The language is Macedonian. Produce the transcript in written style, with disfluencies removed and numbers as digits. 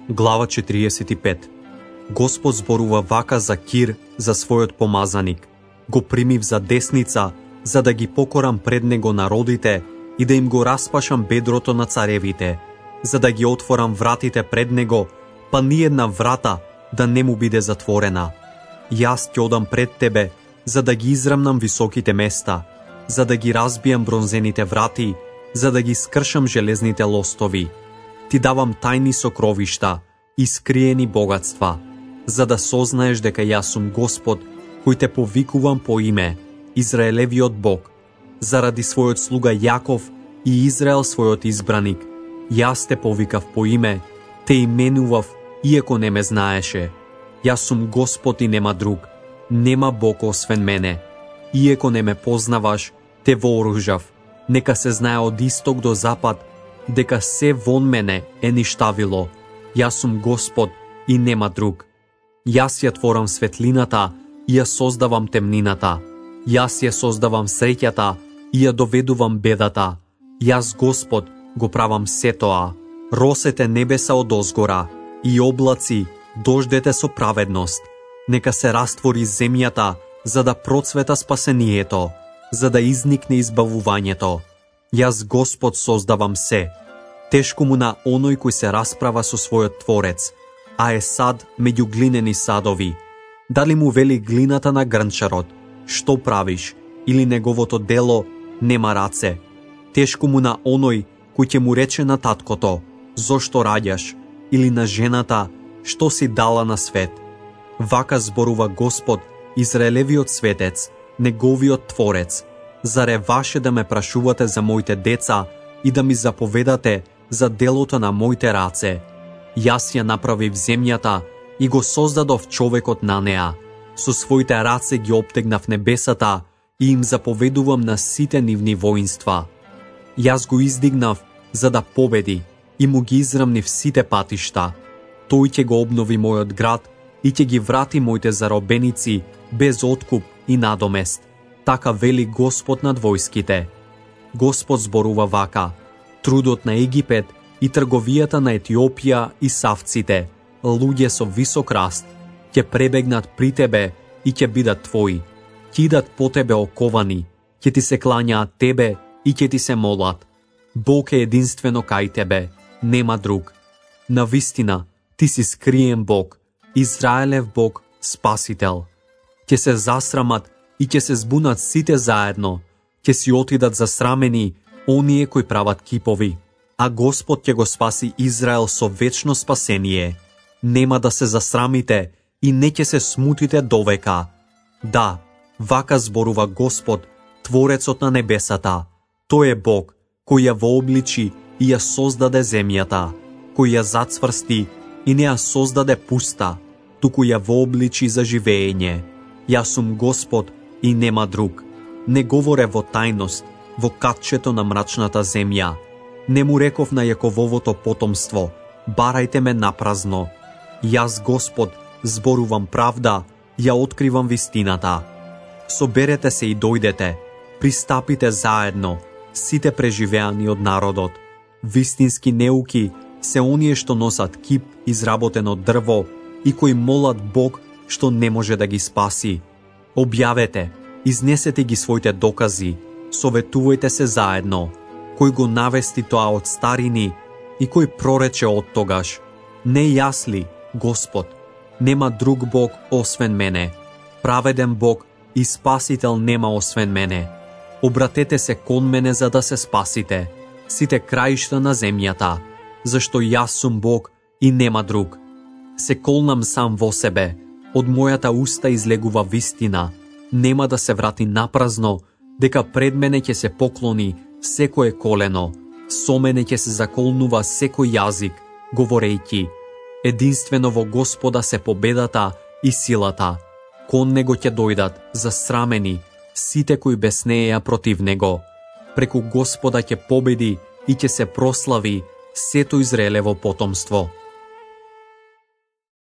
Глава 45. Господ зборува вака за Кир, за својот помазаник. Го примив за десница, за да ги покорам пред него народите и да им го распашам бедрото на царевите, за да ги отворам вратите пред него, па ниедна врата да не му биде затворена. Јас ќе одам пред тебе, за да ги израмнам високите места, за да ги разбијам бронзените врати, за да ги скршам железните лостови. Ти давам тајни сокровишта и скриени богатства, за да сознаеш дека јас сум Господ, кој те повикувам по име, Израелевиот Бог, заради својот слуга Јаков и Израел својот избраник. Јас те повикав по име, те именував, иако не ме знаеше. Јас сум Господ и нема друг, нема Бог освен мене. Иако не ме познаваш, те вооружав. Нека се знае од исток до запад, дека се вон мене е ништавило. Јас сум Господ и нема друг. Јас ја творам светлината и ја создавам темнината. Јас ја создавам среќата и ја доведувам бедата. Јас, Господ, го правам се тоа. Росете небеса од озгора и облаци дождете со праведност. Нека се раствори земјата, за да процвета спасението, за да изникне избавувањето. Јас, Господ, создавам се. Тешко му на оној кој се расправа со својот творец, а е сад меѓу глинени садови. Дали му вели глината на грнчарот, што правиш, или неговото дело нема раце. Тешко му на оној кој ќе му рече на таткото, зошто раѓаш, или на жената, што си дала на свет. Вака зборува Господ, Израелевиот светец, неговиот творец. Заре ваше да ме прашувате за моите деца и да ми заповедате за делото на моите раце? Јас ја направив земјата и го создадов човекот на неа. Со своите раце ги обтегнав небесата и им заповедувам на сите нивни воинства. Јас го издигнав за да победи и му ги израмнив сите патишта. Тој ќе го обнови мојот град и ќе ги врати моите заробеници без откуп и надомест. Така вели Господ над војските. Господ зборува вака: трудот на Египет и трговијата на Етиопија и савците, луѓе со висок раст, ќе пребегнат при тебе и ќе бидат твои. Ќе идат по тебе оковани, ќе ти се клањаат тебе и ќе ти се молат. Бог е единствено кај тебе, нема друг. Навистина, ти си скриен Бог, Израелев Бог, Спасител. Ќе се засрамат и ќе се збунат сите заедно, ќе си отидат засрамени оние кои прават кипови, а Господ ќе го спаси Израел со вечно спасение. Нема да се засрамите и не ќе се смутите довека. Да, вака зборува Господ, Творецот на небесата. Тој е Бог, кој ја вообличи и ја создаде земјата, кој ја зацврсти и не ја создаде пуста, туку ја вообличи за живење. Јас сум Господ и нема друг. Не говоре во тајност, во катчето на мрачната земја. Не му реков на Јакововото потомство, барајте ме напразно. Јас, Господ, зборувам правда, ја откривам вистината. Соберете се и дојдете, пристапите заедно, сите преживеани од народот. Вистински неуки се оние што носат кип изработен од дрво и кои молат Бог што не може да ги спаси. Објавете, изнесете ги своите докази, советувајте се заедно. Кој го навести тоа од старини и кој прорече од тогаш? Не јас ли, Господ? Нема друг Бог освен мене. Праведен Бог и Спасител нема освен мене. Обратете се кон мене за да се спасите, сите краишта на земјата, зашто јас сум Бог и нема друг. Се колнам сам во себе, од мојата уста излегува вистина, нема да се врати напразно, дека пред мене ќе се поклони секое колено, со мене ќе се заколнува секој јазик, говорејќи: единствено во Господа се победата и силата. Кон него ќе дојдат засрамени сите кои беснееја против него. Преку Господа ќе победи и ќе се прослави сето Израелево потомство.